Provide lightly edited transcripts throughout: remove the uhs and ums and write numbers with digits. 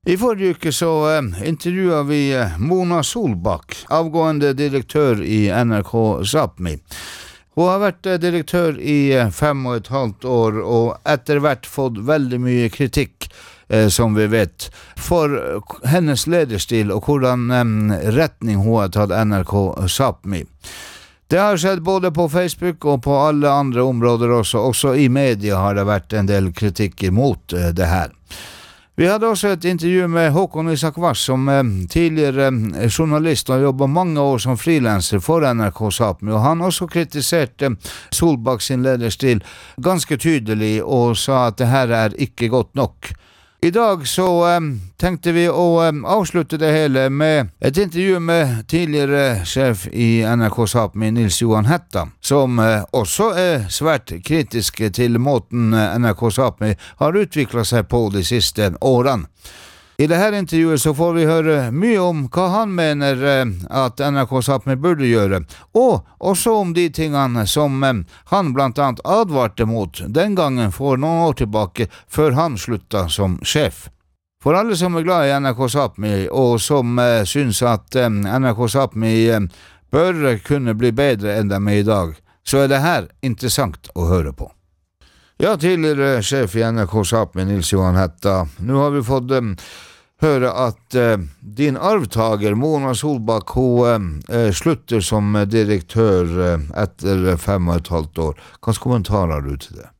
I forrige uke så intervjuet vi Mona Solbakk, avgående direktør i NRK Sápmi. Hun har vært direktør i 5,5 år, og etter hvert fått veldig mye kritikk, som vi vet, for hennes lederstil og hvordan retning hun har tatt NRK Sápmi. Det har skjedd både på Facebook og på alle andre områder også i media har det vært en del kritikk imot det her. Vi hadde også et intervju med Håkon Isak Vass, som tidligere journalist og jobbet mange år som freelancer for NRK Sápmi, og han også kritiserte Solbakk sin lederstil ganske tydelig og sa at det her er ikke godt nok. I dag så tenkte vi å avslutte det hele med et intervju med tidligere sjef i NRK Sápmi, Nils Johan Hætta, som også svært kritisk til måten NRK Sápmi har utviklet seg på de siste årene. I dette intervjuet så får vi høre mye om hva han mener at NRK Sápmi burde gjøre, og også om de tingene som han blant annet advarte mot den gangen for noen år tilbake, før han slutta som sjef. For alle som er glad i NRK Sápmi, og som synes at NRK Sápmi bør kunne bli bedre enn de er i dag, så er det her interessant å høre på. Ja, tidligere sjef i NRK Sápmi, Nils Johan Hætta. Nå har vi fått høre at din arvtager, Mona Solbakk, hun slutter som direktør etter 5,5 år. Hva kommentarer du til det?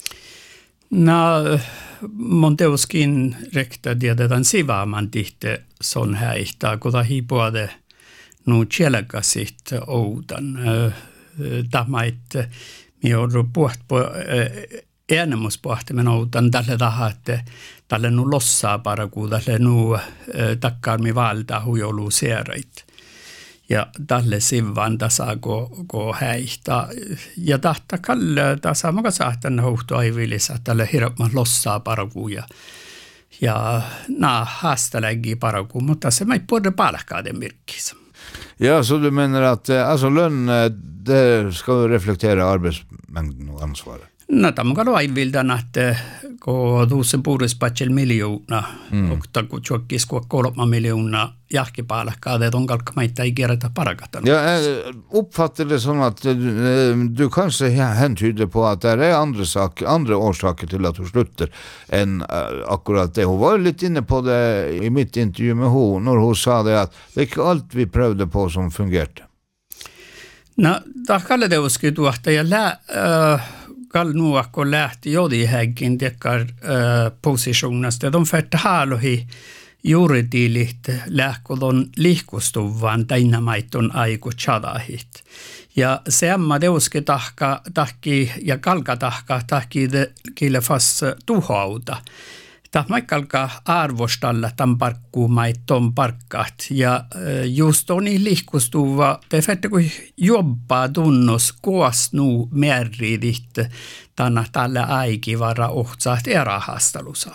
Monteuskin rekta den sivaman tihte son häitä, kun hiipuade nu tjelkasit oudan. Tämä, että minä olen puhut enemuspuhtimen oudan tälle taha, että tälle nu lossaa paraku, tälle nu takkaarmi valtaa huijolu seerait. Ja tälle sivan tasa ko häihtä. Ja tahta kalle tasa maka saattan hohtu aivilisa, tälle hirveän lossaa paraku ja haastaläggi paraku, mutta se ei puhuta palkkaiden mirkkissä. Ja, så du mener at lønn, det skal reflektere arbeidsmengden og ansvaret? Tämä on aivildan, että kun tuossa puhutaan miljoona, mutta kun tjokkis 3 miljoonaa jahkipalkkaa, det on kalkamaita ei kerätä parakata. Ja, jeg oppfatter det sånn at du kanskje hentyder på at det er andre årsaker til at hun slutter enn akkurat det. Hun var litt inne på det i mitt intervju med henne, når hun sa det at det er ikke alt vi prøvde på som fungerte. Da kaller det å skulle tuohta ja kall nuo, kun lähti jodihägin tekkar posisjonasta. De färte halohi juridiilit lähkodon liikkustuvan täinämaiton aiku tjadahit. Ja se amma teuski tahki ja kalkatahka tahki kille fast tuhauta. Tämä kalka arvostalla tämän parkkuumaiton parkkat ja just on niin liikkustuva, te fette kun jobbaa tunnus koas nu merridit tänä tällä aikivara ohtsaat erahastelusa.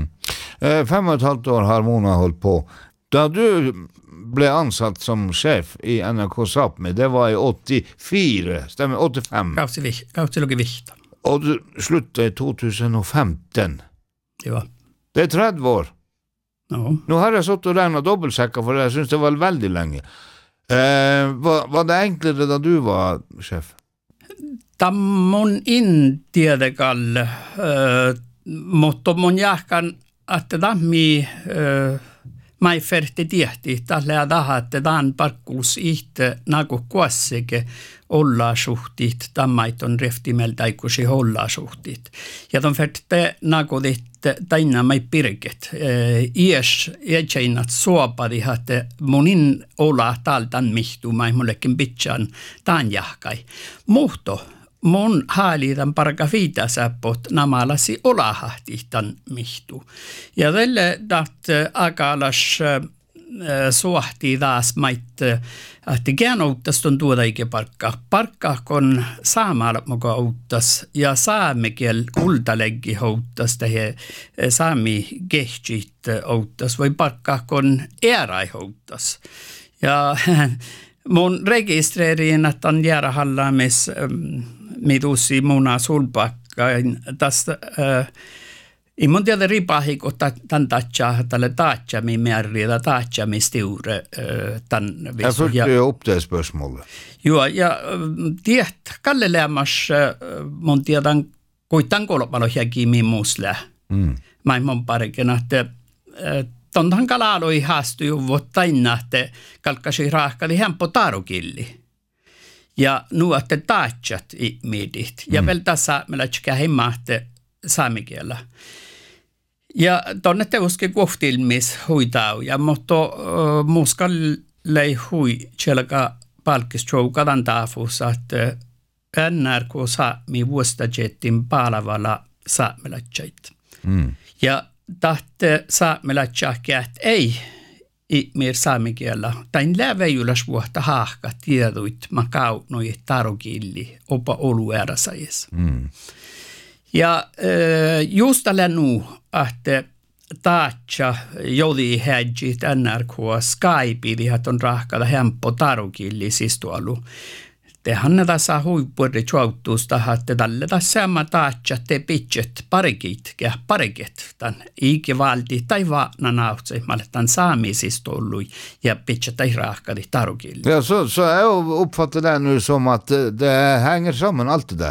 5,5 år har Mona holdt på. Da du ble ansatt som sjef i NRK Sápmi, det var i 84, stemmer 85? Kautsi luki vihta. Og du sluttet i 2015? Ja. Det er 30 år. Ja. Nå har jeg satt og regnet dobbeltsjekker, for jeg synes det var veldig lenge. Var det enklere da du var sjef? Da mun intiedekall, mutta mun jahkan, että tammi mai ferti tiehti, tällä taha, että tämän parkkuus ihte nagu kuassike olla suhtit, tammaiton reftimeltä ikusi olla suhtit. Ja ton ferte nagu taina mai pirket. Ies jätseinat suopadi, että munin olla taltan mihtu, mai mullekin pitchan taan jahkai. Muhto. Mun haalitan parka viitasäppot namalasi olahahtitan mihtu. Ja tälle akalas suhti taas mait, että kään outtas ton tuoda eikä parkka. Parkka kun saamalla muka outtas ja saamekiel kultaleggi outtas tähän saami kehtsit outtas voi parkka kun eräi outtas. Ja mun rekistreriin, että on jäädä hallaamis mitussi Mona Solbakk tästä I mun tiedä ripahi, kun tämän tatsaa tälle tatsami määriä, tatsami stiure tämän visu. Jag följde upp det spörsmålet. Joo, ja tiedät, Kalle Lämmas mun tiedän, kuitenkin kolmalohjakin min muusle. Mä mun parikin, että tontan kalaloi haastui vuottaina, että kalkkasi raahkali hempo tarukilli. Ja nu että tatsat miedit. Ja vielä tässä meillä kähimä, että saamikielä. Ja tonne teuske kohtilmis huitau. Ja mutta muskalle hui tjelka palkistroukadan taafussa, että NRK saami vuostajettin paalavalla saamelatsait. Ja tahte saamelatsaakkeet ei mer saamikielä. Tain läväjulas vuotta haahka tieduit makaunoi tarukilli opa oluerasajissa. Ja just tällä nu, että taatsa jodi hädjit NRK Skype, että on rahkada hempo tarukilli sistualu. Tehän tässä huippuudelle tjouttuusta, että tällä tässä sama taatsa te pitchet parikit, tämän ikivalti tai vaana nautse, mä tämän saamisistuolui ja pitchet ei rahkadi tarukilli. Ja, så jag uppfattar det nu som att det hänger samman allt det där.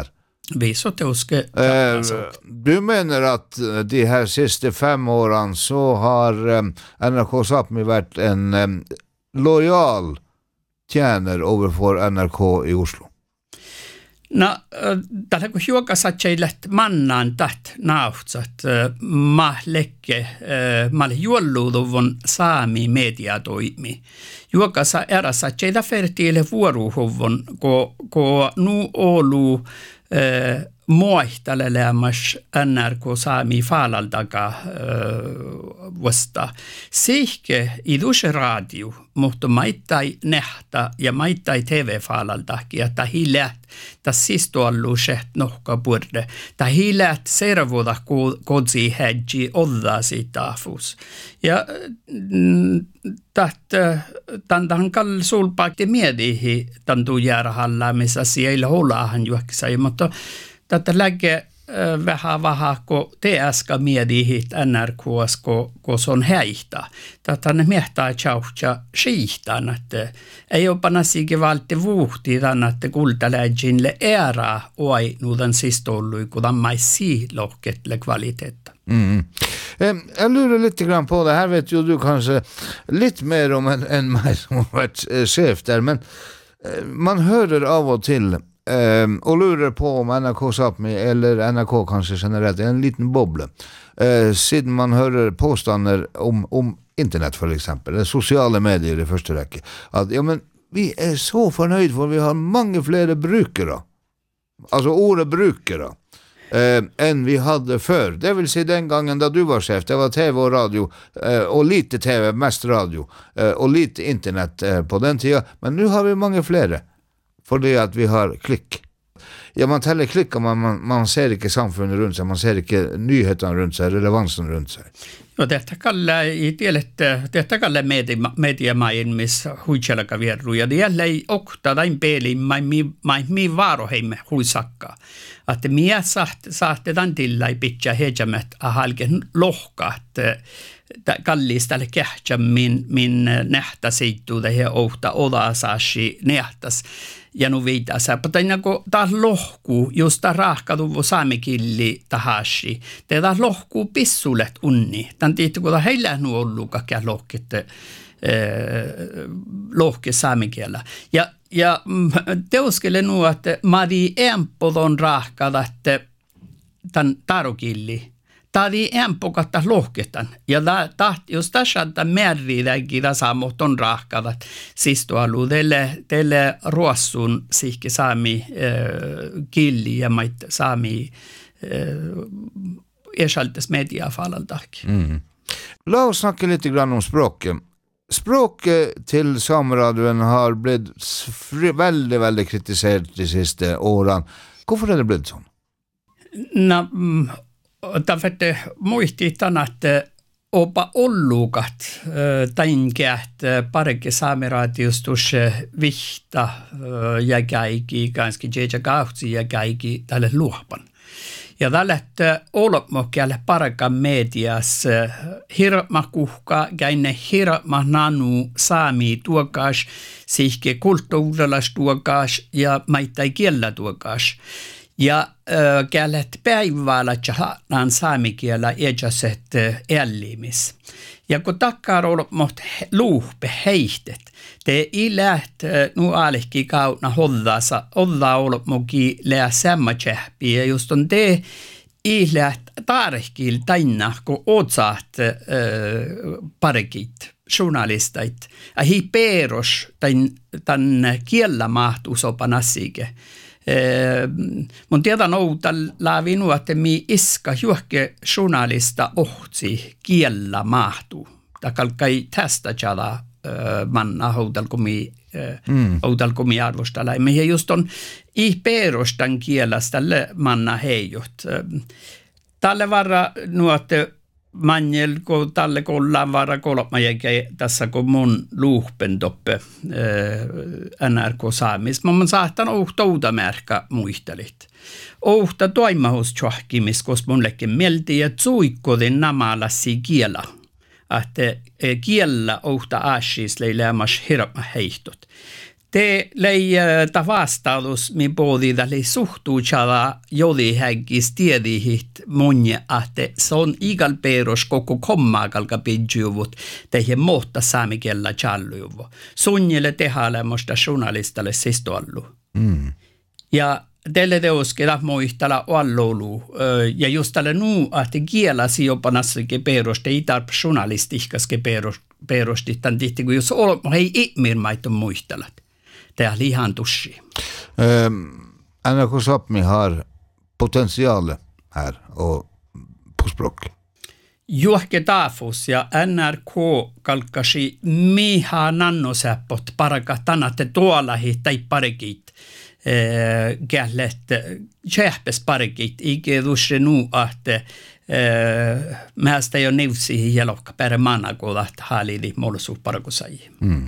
Du menar att de här sista 5 åren så har NRK Sápmi varit en lojal tjänare över NRK i Oslo? No, tällä kun juokasatseillet mannaan tät nauhtsat, mä juolluuduvun saami media toimi. Juokasa eräsatseilla fertiille vuoruhuvun, kun nu olu muohtalelemmas NRK Sámi faalaltaga vasta. Sihke iduse radio, mutta maittai nähtä ja maittai TV-faalaltakin, että hiilät tässä sistualluuset nohka purde. Tai hiilät servoda kodsi hädji olla siitä afus. Ja tämän kall sulpaakti miedihi tämän tuujärhalla, missä siellä holaahan juoksai, mutta tätä läge vähän kun TSK miedihi NRKs, kun se on häihtä. Tätä ne miehtää tjauhtja skiihtaan, että ei ole panasikin valti vuhti tämän, että kultaläginle ära oi nuudan sistollui, kun tämä ei siilohketle kvaliteetta. Jag lurar lite grann på det. Här vet ju du kanske lite mer om än mig som har varit chef där. Men man hör av och till och lurar på om NRK Sápmi eller NRK kanske generellt en liten boble. Sedan man hör påståenden om internet för exempel, eller sociala medier i första räcke. Att ja, men vi är så förnöjda för vi har många fler brukare. Alltså ordet brukare. Än vi hade förr. Det vill säga den gången då du var chef, det var tv och radio och lite tv, mest radio och lite internet på den tiden. Men nu har vi många fler för det att vi har klick. Ja, man täller klick och man ser inte samfundet runt sig, man ser inte nyheterna runt sig, relevansen runt sig. No, detta kallar mediamaailmissa huitselaka vierru, ja det ei okta tain peelin mai vaaroheimme huisakka. Että mie saatte tämän tillai pitää heijämät ahalken lohka, että kallis tälle kähtsä min nähtäsiittuu ja ohta odasaasi nähtäs. Ja nu viitaa sä, mutta kun taas lohkuu, jos ta rahkatuvu saamikilli tahasi, te taas lohkuu pissulet unni. Tän tiitty, kun ta heillä nu ollut kaikkea lohke saamikielä. Ja teuskele nu, että mä di empodon rahkada, että tän tarukilli. Tadi empokatta lohketan. Ja jos tässä on merritäkin saamotton rahkadat sistualu, teille ruossun sihki saami killi ja mait saami ersaltes mediafallaltakin. Låt oss snacka lite grann om språket. Språket till Sameradion har blivit väldigt, väldigt kritiserat de sista åren. Varför har det blivit så? Därför muistin, että opa ollukat tainkeät parke Saameraadiostus vihta ja käiki, kanske jeja kautsi ja käiki tälle luopan. Ja tällä olmokielä parakan medias hirma kuhka, käinne hirma nanu saami tuokas, sihke kulttuurilas tuokas ja maittai kiellä tuokas. Ja kälet päivällä tjahaan saamikielä ejaset ällimis. Ja kun takkaan olmoht luuhpe heihtet, te ei läht nu alekki kauna hollaa olmoki lää sämmätsähpi. Ja just on te ei läht tarkkiil tainna, kun otsaat parekit journalistait. Ja hi peros tämän kiellä mahtuusopan asiake. Mun tiedän outa laavinu, että mi iska juokke journalista ohtsi kiellä mahtuu. Takalkai tästä jala manna houtalkomi arvostella. Mihin just on ihperostan kielestä manna heijot. Tälle varra nuotte manjel, kun tälle kollaan varra kolmajakin tässä, kun mun luuhpen toppe NRK-saamis. Mä saattan ohta uuta märkä muistelit. Ohta toimahus tjohkimis, koska munlekin mielti, että suikkodin namalassi kiela. Että kiellä ohta asis leilämäs hirma heihtot. Te lei ta vastaus mi pohdida lei suhtuutsala jolihäggis tiedihit monje, että se on igal peros koko kommakalka pidjuvut teihin mohta saamikielä challuvo. Sunnille tehalemosta journalistalle sistoallu. Ja teille teoskeda muistella allolu. Ja just tälle nuu, että kielasi jopa nassakin peroste, ei tarp journalistihkaske perosti, tämän tihti, kun jos hei ihmirmaito muistelat. Det är lihan tussi. NRK Sápmi har potential här och på språk. Juhke Taafus ja NRK kalkkasi miha nannosäppot parakatanatte tuollahi tai parikit gället tjähpes parikit ike dusse nu att mästä jo nevsi jelokka per mannakoda att halidi molsu parakosai.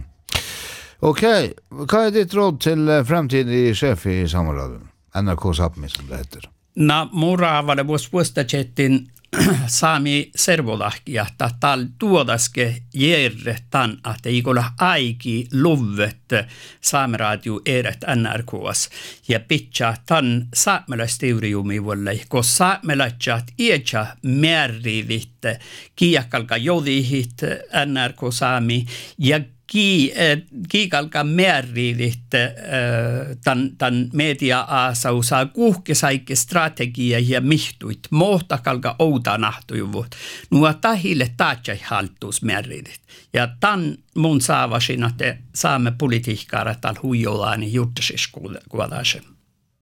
Okej, vad är ditt råd till framtidig chef i Sameradion? NRK Sápmi som det heter. Muraavalle vuostachetin saami servolahkia, että tal tuodaske järjetän, että ei ole aiki luvet Saameradio eret NRKs ja pitää tämän saamelaisteuриumi vuolle, kun saamelaiset iätsä määriivit kiiakalka jodihit NRK Saami ja kiikalka määriivit tämän media-aasausaa kuhkesaikki strategia ja mihtuit mohtakalka outa nahtujuvut. Nuo tahille taatsai haltuus määriivit. Ja tämän mun saavasin, että saamme politiikkaa tal huijolaani juttusis kuvataan.